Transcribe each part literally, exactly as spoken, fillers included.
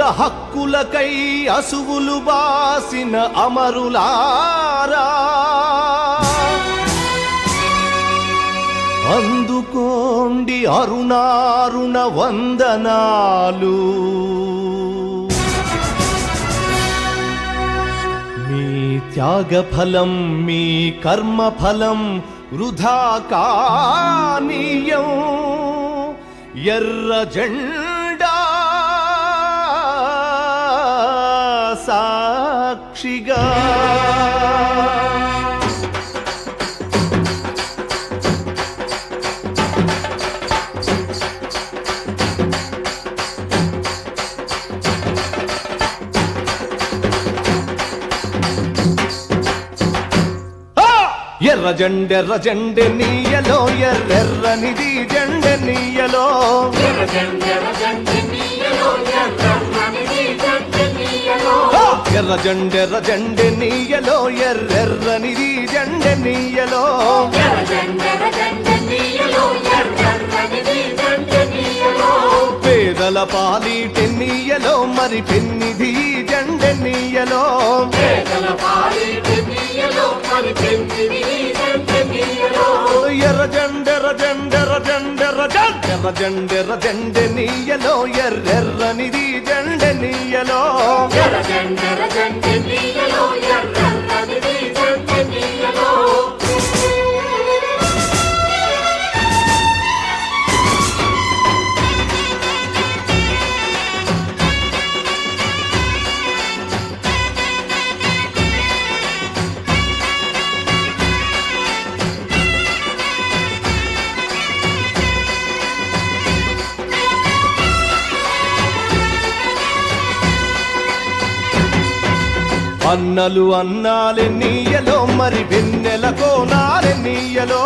హక్కులకై అసువులు బాసిన అమరులారా అందుకోండి అరుణారుణ వందనాలు. మీ త్యాగఫలం మీ కర్మఫలం వృధా కానీయం. ఎర్ర జెండా సాక్షిగా ఎర్ర జెండెర్ర జెండె నీయలో ఎర్రెర్రనిది జెండె నీయలో. ఎర్ర జెండెర్ర జెండె నీయలో ఎర్రెర్రనిది జెండె నీయలో. పేదల పాలిటె నీయలో మరి పెన్నిధి జెండె నీయలో. ఎర్ర జెండెర్ర జెండెర్ర జెండెర్ర జెండెర్ర జెండెర్ర జెండె నీయలో ఎర్రెర్రనిది జెండె నీయలో. అన్నలు అన్నాలె నీయలో మరి వెన్నెల కోనాలె నీయలో.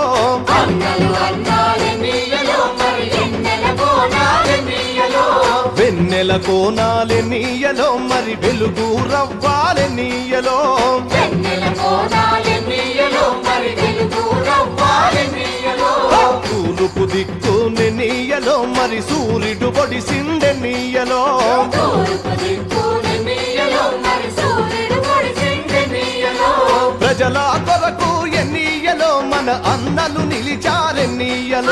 వెన్నెల కోనాలె నీయలో మరి వెలుగు రవ్వాలె నీయలో. తూర్పు దిక్కుని నీయలో మరి సూర్యుడు పొడిసిండె నీయలో. ప్రజల కొరకు ఎన్నీయలో మన అన్నలు నిలిచారెన్నీయలో.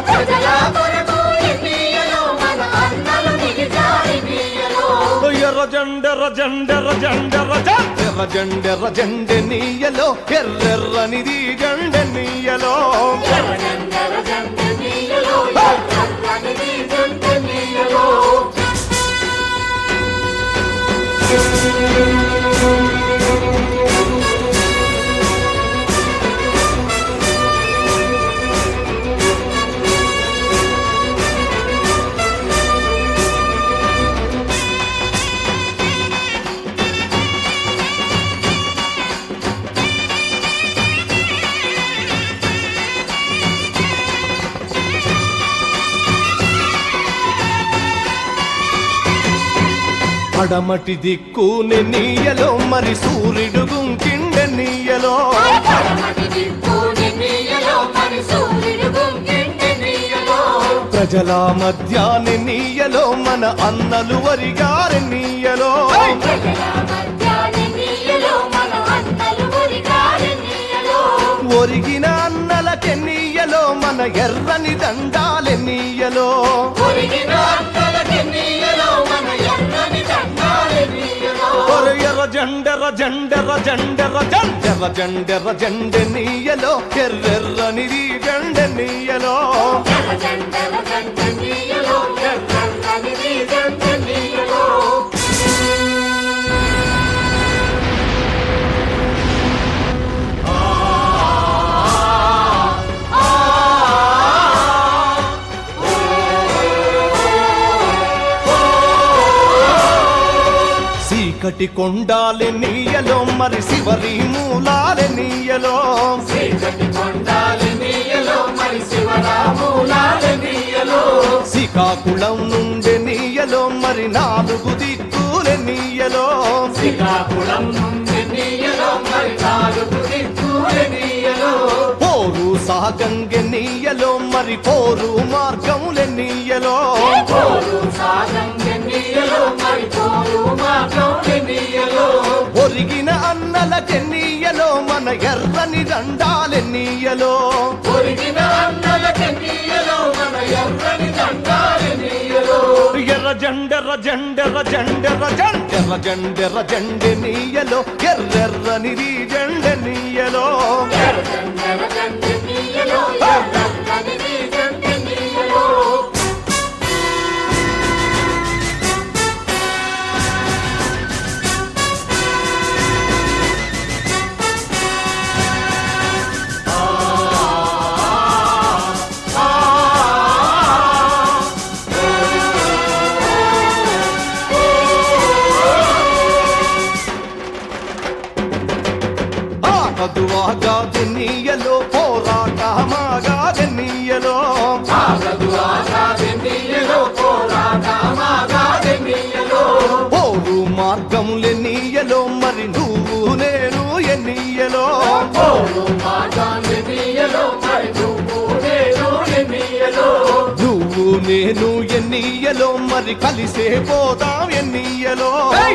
ఎర్ర జెండెర్ర జెండెర్ర జెండెర్ర జెండెర్ర జెండెర్ర జెండె నీయలో ఎర్రెర్రనిది జెండె నీయలో. పడమటి దిక్కుని నీయలో మరి సూర్యుడు గుంకిండె నీయలో. ప్రజల మధ్యాని నీయలో మన అన్నలు వరిగారి నీయలో. ఒరిగిన అన్నలకె నీయలో మన ఎర్రని దండాలె నీయలో. ఎర్ర జెండెర్ర జెండెర్ర జెండెర్ర జెండెర్ర జెండెర్ర జెండె నీయలో ఎర్రెర్రనిది జెండె నీయలో. చీకటి కొండాలె నీయలో మరి శివరి మూలాలె నీయలో. శ్రీకాకుళం నుండి నీయలో మరి నాలుగు దిక్కులె నీయలో. శ్రీకాకుళం నుండి నీయలో మరి నాలుగు దిక్కు పోరు సాగంగెన్నీయలో మరి పోరు మార్గములెన్నీయలో ఒరిగిన అన్నలకెన్నీయలో మన ఎర్రని దండాలెన్నీయలో ఎర్ర జండెర్ర జండెర్ర జండెర్ర జండెర్ర జండెర్ర జండెనీయలో ఎర్రెర్రనిది జండెనీయలో ఆగదువాగాదెన్నీయలో పోరాటమాగాదెన్నీయలో పోరు మార్గములెన్నీయలో మరి నువ్వు నేను ఎన్నీయలో నువ్వు నేను ఎన్నీయలో మరి కలిసే పోదాం ఎన్నీయలో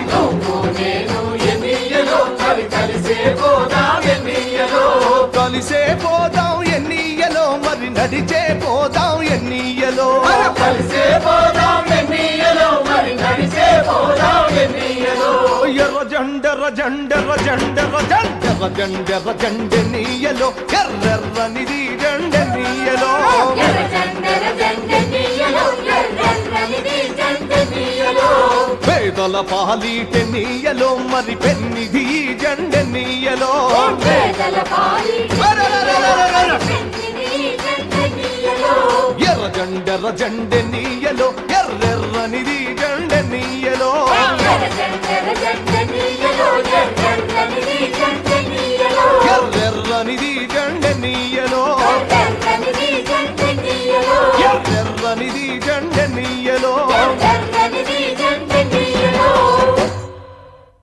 కలిసే పోదాం ఎన్నీయలో మరి నడిచే పోదాం ఎన్నీయలో కలిసే పోదాం ఎన్నీయలో మరి నడిచే పోదాం ఎన్నీయలో ఎర్ర జండెర్ర జండెర్ర జండెర్ర జండెర్ర జండెర్ర జండెనీయలో ఎర్రెర్రనిది జండెనీయలో పేదల పాలిటెన్నీయలో మరి పెన్నిది జండెనీయలో ఎర్ర జండెర్ర జండెనీయలో ఎర్రెర్రనిది జండెనీయలో